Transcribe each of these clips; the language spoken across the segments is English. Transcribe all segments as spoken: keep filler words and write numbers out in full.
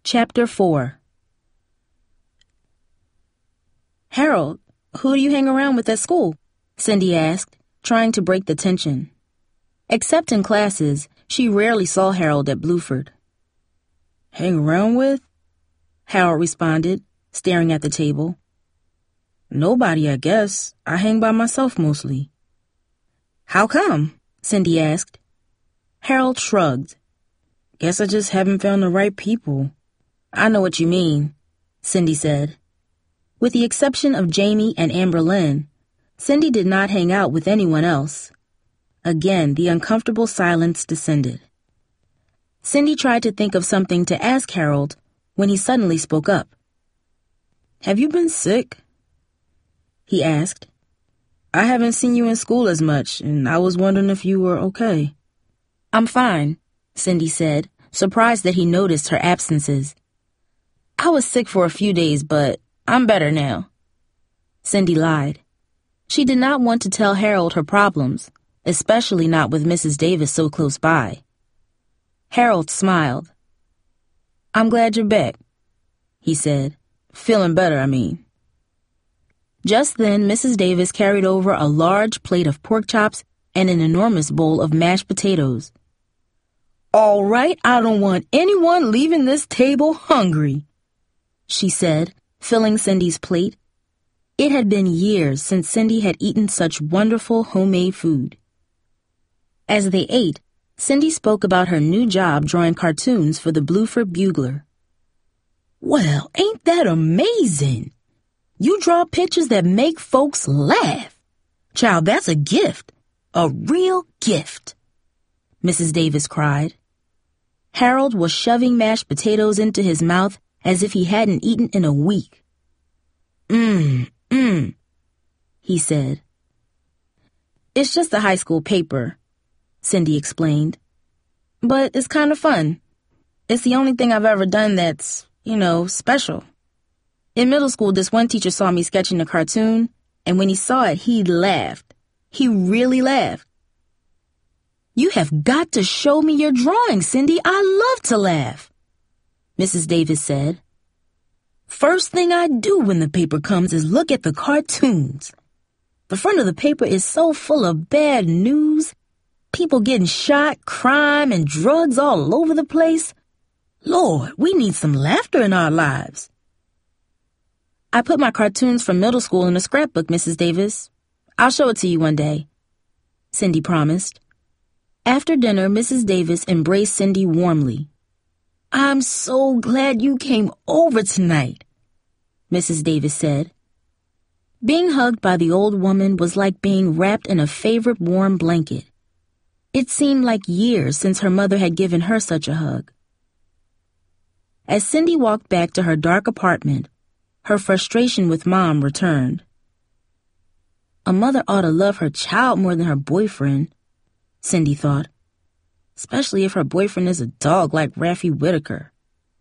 Chapter four. Harold, who do you hang around with at school? Cindy asked, trying to break the tension. Except in classes, she rarely saw Harold at Bluford. Hang around with? Harold responded, staring at the table. Nobody, I guess. I hang by myself mostly. How come? Cindy asked. Harold shrugged. Guess I just haven't found the right people. I know what you mean, Cindy said. With the exception of Jamie and Amber Lynn, Cindy did not hang out with anyone else. Again, the uncomfortable silence descended. Cindy tried to think of something to ask Harold when he suddenly spoke up. Have you been sick? He asked. I haven't seen you in school as much, and I was wondering if you were okay. I'm fine, Cindy said, surprised that he noticed her absences. I was sick for a few days, but I'm better now. Cindy lied. She did not want to tell Harold her problems, especially not with Missus Davis so close by. Harold smiled. I'm glad you're back, he said. Feeling better, I mean. Just then, Missus Davis carried over a large plate of pork chops and an enormous bowl of mashed potatoes. All right, I don't want anyone leaving this table hungry, she said, filling Cindy's plate. It had been years since Cindy had eaten such wonderful homemade food. As they ate, Cindy spoke about her new job drawing cartoons for the Bluford Bugler. Well, ain't that amazing? You draw pictures that make folks laugh. Child, that's a gift. A real gift, Missus Davis cried. Harold was shoving mashed potatoes into his mouth as if he hadn't eaten in a week. Mmm, mmm, he said. It's just a high school paper, Cindy explained. But it's kind of fun. It's the only thing I've ever done that's, you know, special. In middle school, this one teacher saw me sketching a cartoon, and when he saw it, he laughed. He really laughed. You have got to show me your drawing, Cindy. I love to laugh, Missus Davis said. First thing I do when the paper comes is look at the cartoons. The front of the paper is so full of bad news. People getting shot, crime, and drugs all over the place. Lord, we need some laughter in our lives. I put my cartoons from middle school in a scrapbook, Missus Davis. I'll show it to you one day, Cindy promised. After dinner, Missus Davis embraced Cindy warmly. I'm so glad you came over tonight, Missus Davis said. Being hugged by the old woman was like being wrapped in a favorite warm blanket. It seemed like years since her mother had given her such a hug. As Cindy walked back to her dark apartment, her frustration with Mom returned. A mother ought to love her child more than her boyfriend, Cindy thought, especially if her boyfriend is a dog like Raffi Whitaker.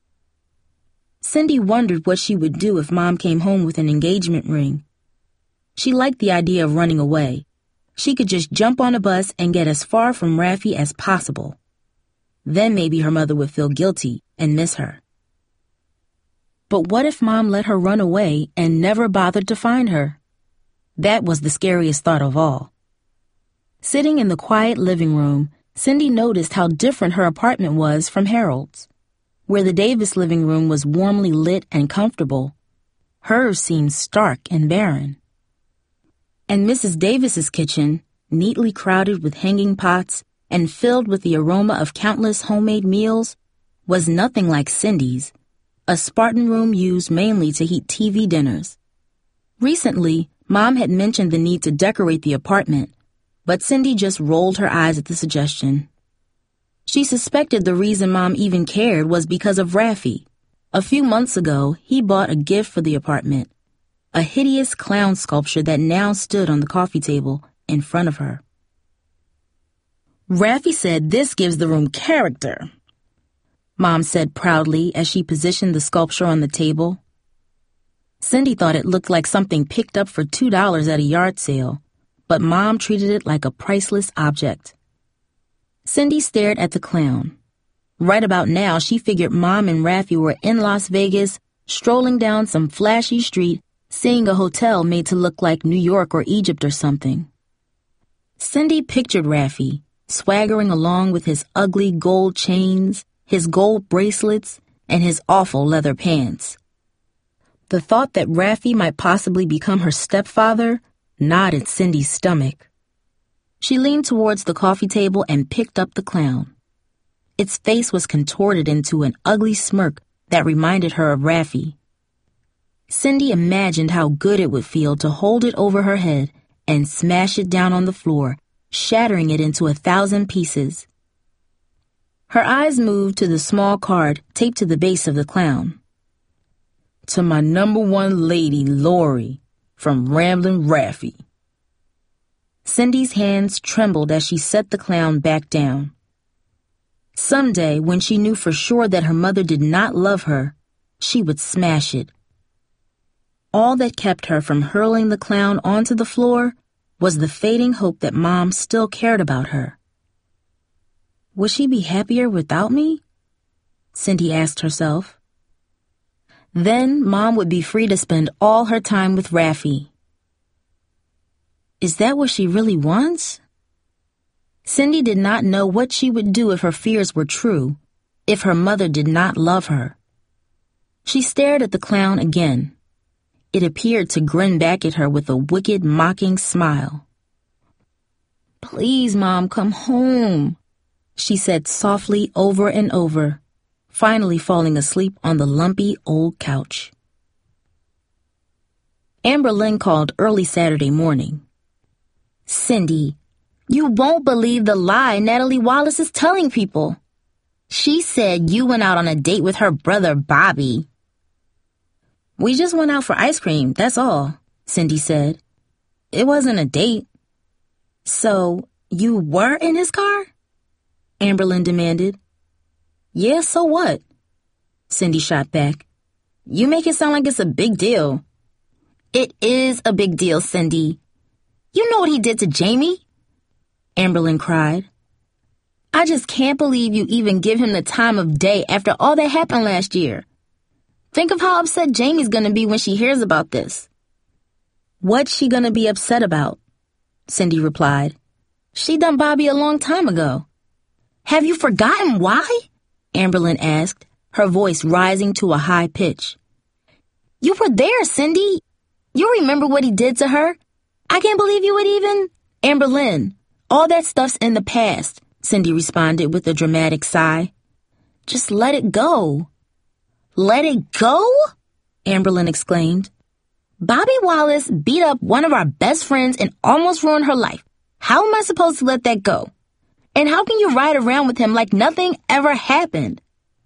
Cindy wondered what she would do if Mom came home with an engagement ring. She liked the idea of running away. She could just jump on a bus and get as far from Raffi as possible. Then maybe her mother would feel guilty and miss her. But what if Mom let her run away and never bothered to find her? That was the scariest thought of all. Sitting in the quiet living room, Cindy noticed how different her apartment was from Harold's. Where the Davis living room was warmly lit and comfortable, hers seemed stark and barren. And Missus Davis's kitchen, neatly crowded with hanging pots and filled with the aroma of countless homemade meals, was nothing like Cindy's, a Spartan room used mainly to heat T V dinners. Recently, Mom had mentioned the need to decorate the apartment, but Cindy just rolled her eyes at the suggestion. She suspected the reason Mom even cared was because of Raffi. A few months ago, he bought a gift for the apartment, a hideous clown sculpture that now stood on the coffee table in front of her. Raffi said this gives the room character, Mom said proudly as she positioned the sculpture on the table. Cindy thought it looked like something picked up for two dollars at a yard sale, but Mom treated it like a priceless object. Cindy stared at the clown. Right about now, she figured Mom and Raffi were in Las Vegas, strolling down some flashy street, seeing a hotel made to look like New York or Egypt or something. Cindy pictured Raffi, swaggering along with his ugly gold chains, his gold bracelets, and his awful leather pants. The thought that Raffi might possibly become her stepfather knotted Cindy's stomach. She leaned towards the coffee table and picked up the clown. Its face was contorted into an ugly smirk that reminded her of Raffi. Cindy imagined how good it would feel to hold it over her head and smash it down on the floor, shattering it into a thousand pieces. Her eyes moved to the small card taped to the base of the clown. To my number one lady, Lori, from Ramblin' Raffi. Cindy's hands trembled as she set the clown back down. Someday, when she knew for sure that her mother did not love her, she would smash it. All that kept her from hurling the clown onto the floor was the fading hope that Mom still cared about her. Would she be happier without me? Cindy asked herself. Then Mom would be free to spend all her time with Raffi. Is that what she really wants? Cindy did not know what she would do if her fears were true, if her mother did not love her. She stared at the clown again. It appeared to grin back at her with a wicked, mocking smile. Please, Mom, come home, she said softly over and over, finally falling asleep on the lumpy old couch. Amber Lynn called early Saturday morning. Cindy, you won't believe the lie Natalie Wallace is telling people. She said you went out on a date with her brother, Bobby. We just went out for ice cream, that's all, Cindy said. It wasn't a date. So, you were in his car? Amberlynn demanded. Yeah, so what? Cindy shot back. You make it sound like it's a big deal. It is a big deal, Cindy. You know what he did to Jamie? Amberlynn cried. I just can't believe you even give him the time of day after all that happened last year. Think of how upset Jamie's gonna be when she hears about this. What's she gonna be upset about? Cindy replied. She done Bobby a long time ago. Have you forgotten why? Amberlynn asked, her voice rising to a high pitch. You were there, Cindy. You remember what he did to her? I can't believe you would even... Amberlynn, all that stuff's in the past, Cindy responded with a dramatic sigh. Just let it go. Let it go? Amberlynn exclaimed. Bobby Wallace beat up one of our best friends and almost ruined her life. How am I supposed to let that go? And how can you ride around with him like nothing ever happened?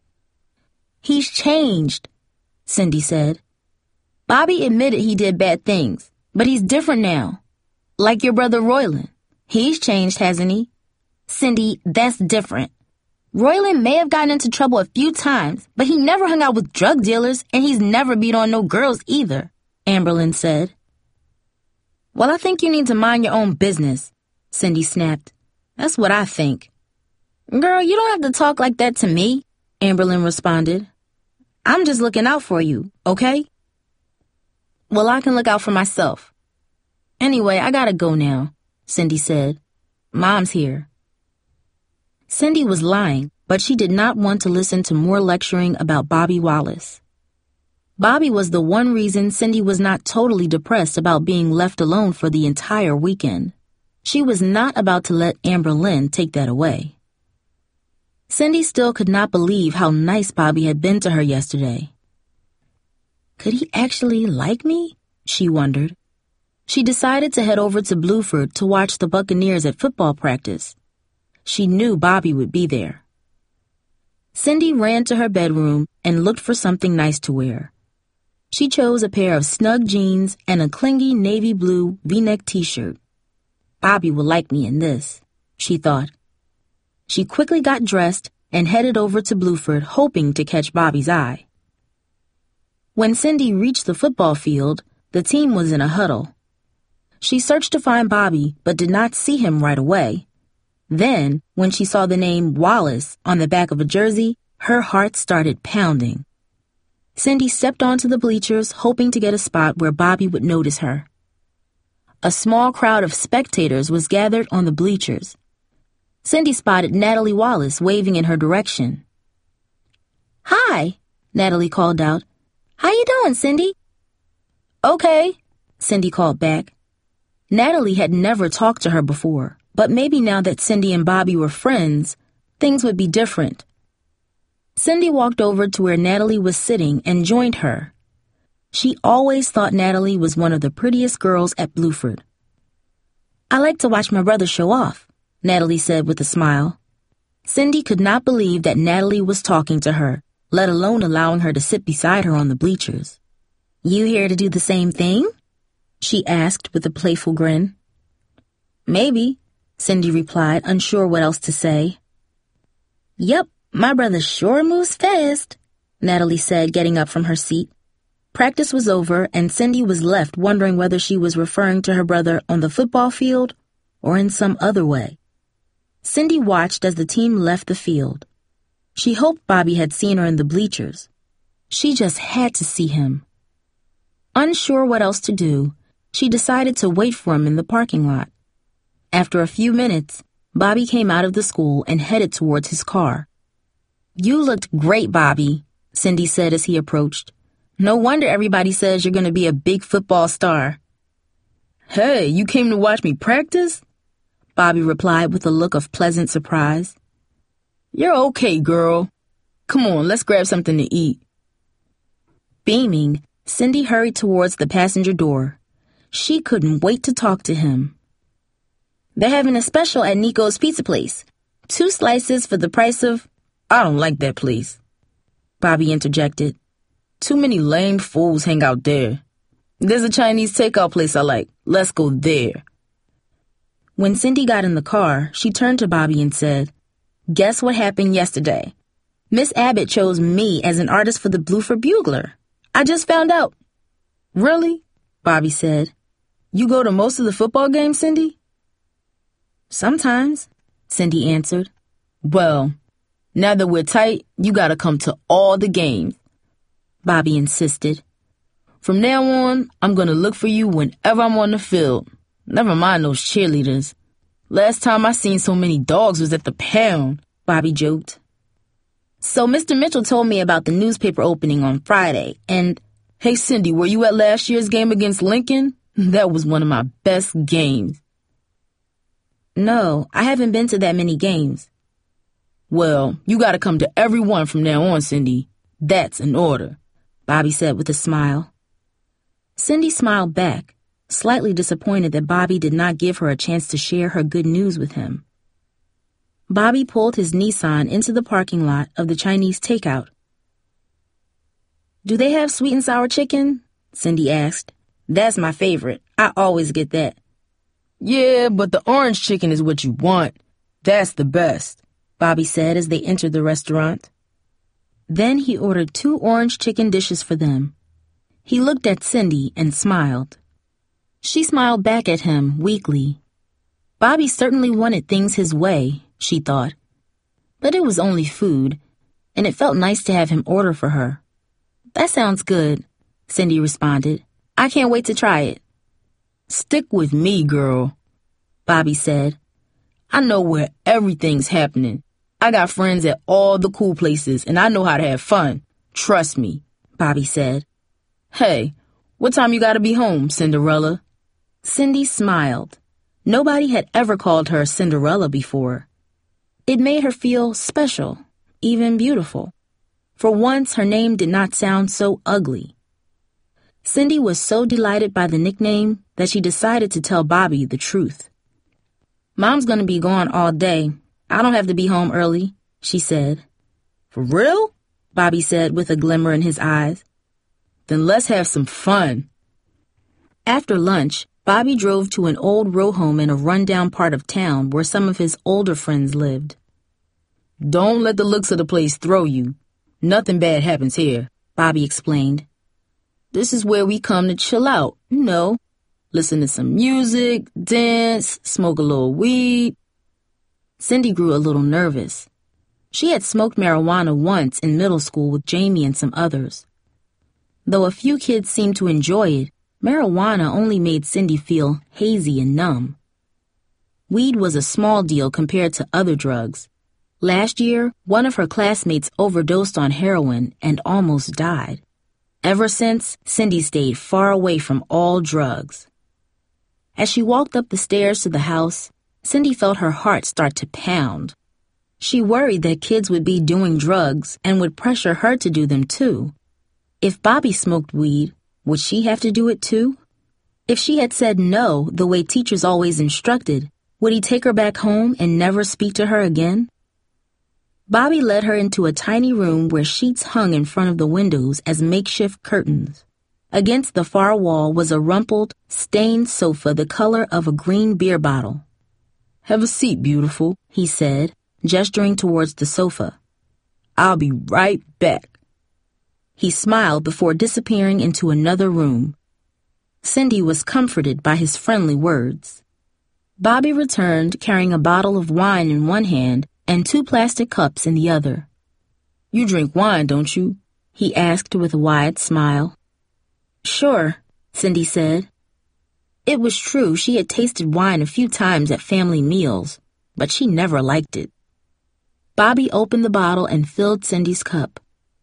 He's changed, Cindy said. Bobby admitted he did bad things, but he's different now. Like your brother Royland. He's changed, hasn't he? Cindy, that's different. Royland may have gotten into trouble a few times, but he never hung out with drug dealers, and he's never beat on no girls either, Amberlynn said. Well, I think you need to mind your own business, Cindy snapped. That's what I think. Girl, you don't have to talk like that to me, Amberlynn responded. I'm just looking out for you, okay? Well, I can look out for myself. Anyway, I gotta go now, Cindy said. Mom's here. Cindy was lying, but she did not want to listen to more lecturing about Bobby Wallace. Bobby was the one reason Cindy was not totally depressed about being left alone for the entire weekend. She was not about to let Amberlynn take that away. Cindy still could not believe how nice Bobby had been to her yesterday. Could he actually like me? She wondered. She decided to head over to Bluford to watch the Buccaneers at football practice. She knew Bobby would be there. Cindy ran to her bedroom and looked for something nice to wear. She chose a pair of snug jeans and a clingy navy blue V-neck t-shirt. Bobby will like me in this, she thought. She quickly got dressed and headed over to Bluford, hoping to catch Bobby's eye. When Cindy reached the football field, the team was in a huddle. She searched to find Bobby, but did not see him right away. Then, when she saw the name Wallace on the back of a jersey, her heart started pounding. Cindy stepped onto the bleachers, hoping to get a spot where Bobby would notice her. A small crowd of spectators was gathered on the bleachers. Cindy spotted Natalie Wallace waving in her direction. "Hi," Natalie called out. "How you doing, Cindy?" "Okay," Cindy called back. Natalie had never talked to her before, but maybe now that Cindy and Bobby were friends, things would be different. Cindy walked over to where Natalie was sitting and joined her. She always thought Natalie was one of the prettiest girls at Bluford. "I like to watch my brother show off," Natalie said with a smile. Cindy could not believe that Natalie was talking to her, let alone allowing her to sit beside her on the bleachers. "You here to do the same thing?" she asked with a playful grin. "Maybe," Cindy replied, unsure what else to say. "Yep, my brother sure moves fast," Natalie said, getting up from her seat. Practice was over, and Cindy was left wondering whether she was referring to her brother on the football field or in some other way. Cindy watched as the team left the field. She hoped Bobby had seen her in the bleachers. She just had to see him. Unsure what else to do, she decided to wait for him in the parking lot. After a few minutes, Bobby came out of the school and headed towards his car. "You looked great, Bobby," Cindy said as he approached. "No wonder everybody says you're going to be a big football star." "Hey, you came to watch me practice?" Bobby replied with a look of pleasant surprise. "You're okay, girl. Come on, let's grab something to eat." Beaming, Cindy hurried towards the passenger door. She couldn't wait to talk to him. "They're having a special at Nico's Pizza Place. Two slices for the price of—" "I don't like that place," Bobby interjected. "Too many lame fools hang out there. There's a Chinese takeout place I like. Let's go there." When Cindy got in the car, she turned to Bobby and said, "Guess what happened yesterday? Miss Abbott chose me as an artist for the Bluford Bugler. I just found out." "Really?" Bobby said. "You go to most of the football games, Cindy?" "Sometimes," Cindy answered. "Well, now that we're tight, you gotta come to all the games," Bobby insisted. "From now on, I'm gonna look for you whenever I'm on the field. Never mind those cheerleaders. Last time I seen so many dogs was at the pound," Bobby joked. "So Mister Mitchell told me about the newspaper opening on Friday, and—" "Hey, Cindy, were you at last year's game against Lincoln? That was one of my best games." "No, I haven't been to that many games." "Well, you gotta come to every one from now on, Cindy. That's an order," Bobby said with a smile. Cindy smiled back, slightly disappointed that Bobby did not give her a chance to share her good news with him. Bobby pulled his Nissan into the parking lot of the Chinese takeout. "Do they have sweet and sour chicken?" Cindy asked. "That's my favorite. I always get that." "Yeah, but the orange chicken is what you want. That's the best," Bobby said as they entered the restaurant. Then he ordered two orange chicken dishes for them. He looked at Cindy and smiled. She smiled back at him weakly. Bobby certainly wanted things his way, she thought. But it was only food, and it felt nice to have him order for her. "That sounds good," Cindy responded. "I can't wait to try it." "Stick with me, girl," Bobby said. "I know where everything's happening. I got friends at all the cool places, and I know how to have fun. Trust me," Bobby said. "Hey, what time you gotta be home, Cinderella?" Cindy smiled. Nobody had ever called her Cinderella before. It made her feel special, even beautiful. For once, her name did not sound so ugly. Cindy was so delighted by the nickname that she decided to tell Bobby the truth. "Mom's gonna be gone all day. I don't have to be home early," she said. "For real?" Bobby said with a glimmer in his eyes. "Then let's have some fun." After lunch, Bobby drove to an old row home in a rundown part of town where some of his older friends lived. "Don't let the looks of the place throw you. Nothing bad happens here," Bobby explained. "This is where we come to chill out, you know. Listen to some music, dance, smoke a little weed." Cindy grew a little nervous. She had smoked marijuana once in middle school with Jamie and some others. Though a few kids seemed to enjoy it, marijuana only made Cindy feel hazy and numb. Weed was a small deal compared to other drugs. Last year, one of her classmates overdosed on heroin and almost died. Ever since, Cindy stayed far away from all drugs. As she walked up the stairs to the house, Cindy felt her heart start to pound. She worried that kids would be doing drugs and would pressure her to do them too. If Bobby smoked weed, would she have to do it too? If she had said no the way teachers always instructed, would he take her back home and never speak to her again? Bobby led her into a tiny room where sheets hung in front of the windows as makeshift curtains. Against the far wall was a rumpled, stained sofa the color of a green beer bottle. "Have a seat, beautiful," he said, gesturing towards the sofa. "I'll be right back." He smiled before disappearing into another room. Cindy was comforted by his friendly words. Bobby returned carrying a bottle of wine in one hand and two plastic cups in the other. "You drink wine, don't you?" he asked with a wide smile. "Sure," Cindy said. It was true she had tasted wine a few times at family meals, but she never liked it. Bobby opened the bottle and filled Cindy's cup.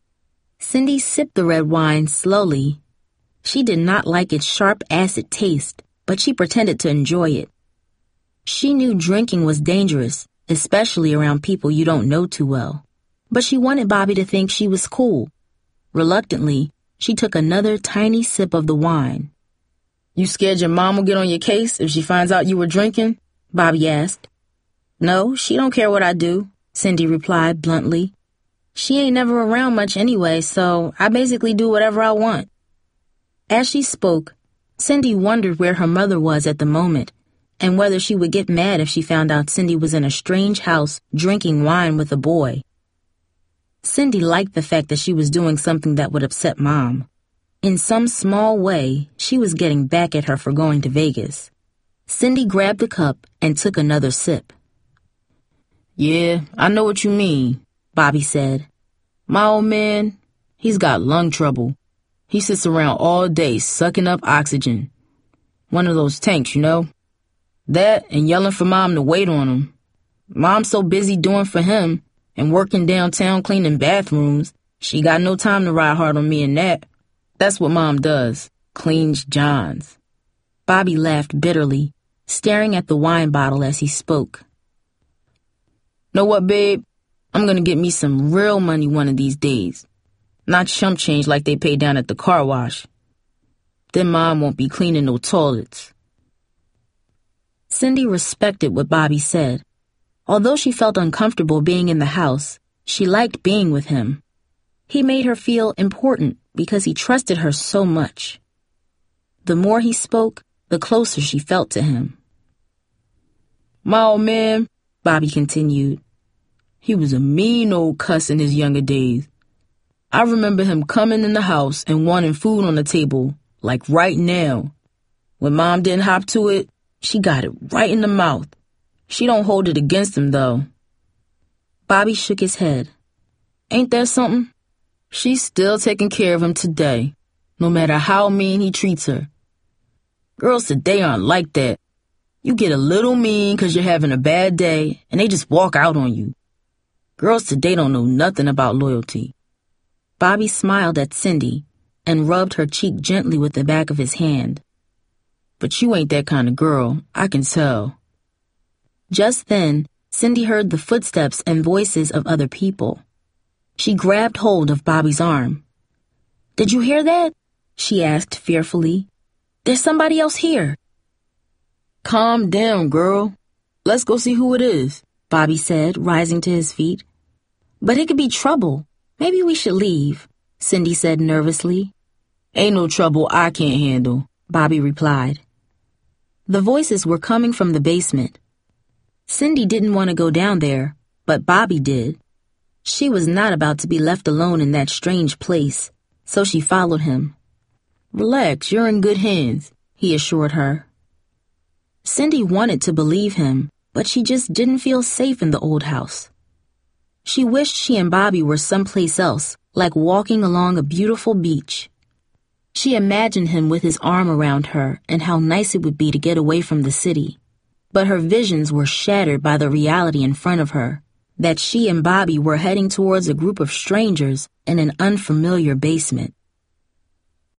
Cindy sipped the red wine slowly. She did not like its sharp acid taste, but she pretended to enjoy it. She knew drinking was dangerous, especially around people you don't know too well. But she wanted Bobby to think she was cool. Reluctantly, she took another tiny sip of the wine. "You scared your mom will get on your case if she finds out you were drinking?" Bobby asked. "No, she don't care what I do," Cindy replied bluntly. "She ain't never around much anyway, so I basically do whatever I want." As she spoke, Cindy wondered where her mother was at the moment, and whether she would get mad if she found out Cindy was in a strange house drinking wine with a boy. Cindy liked the fact that she was doing something that would upset Mom. In some small way, she was getting back at her for going to Vegas. Cindy grabbed the cup and took another sip. "Yeah, I know what you mean," Bobby said. "My old man, he's got lung trouble. He sits around all day sucking up oxygen. One of those tanks, you know? That and yelling for Mom to wait on him. Mom's so busy doing for him and working downtown cleaning bathrooms, she got no time to ride hard on me and that. That's what Mom does, cleans Johns." Bobby laughed bitterly, staring at the wine bottle as he spoke. "Know what, babe? I'm gonna get me some real money one of these days. Not chump change like they pay down at the car wash. Then Mom won't be cleaning no toilets." Cindy respected what Bobby said. Although she felt uncomfortable being in the house, she liked being with him. He made her feel important because he trusted her so much. The more he spoke, the closer she felt to him. "My old man," Bobby continued, "he was a mean old cuss in his younger days. I remember him coming in the house and wanting food on the table, like right now. When Mom didn't hop to it, she got it right in the mouth. She don't hold it against him, though." Bobby shook his head. "Ain't that something? She's still taking care of him today, no matter how mean he treats her. Girls today aren't like that. You get a little mean 'cause you're having a bad day, and they just walk out on you. Girls today don't know nothing about loyalty." Bobby smiled at Cindy and rubbed her cheek gently with the back of his hand. "But you ain't that kind of girl, I can tell." Just then, Cindy heard the footsteps and voices of other people. She grabbed hold of Bobby's arm. "Did you hear that?" she asked fearfully. "There's somebody else here." "Calm down, girl. Let's go see who it is," Bobby said, rising to his feet. "But it could be trouble. Maybe we should leave," Cindy said nervously. "Ain't no trouble I can't handle," Bobby replied. The voices were coming from the basement. Cindy didn't want to go down there, but Bobby did. She was not about to be left alone in that strange place, so she followed him. "Relax, you're in good hands," he assured her. Cindy wanted to believe him, but she just didn't feel safe in the old house. She wished she and Bobby were someplace else, like walking along a beautiful beach. She imagined him with his arm around her and how nice it would be to get away from the city. But her visions were shattered by the reality in front of her, that she and Bobby were heading towards a group of strangers in an unfamiliar basement.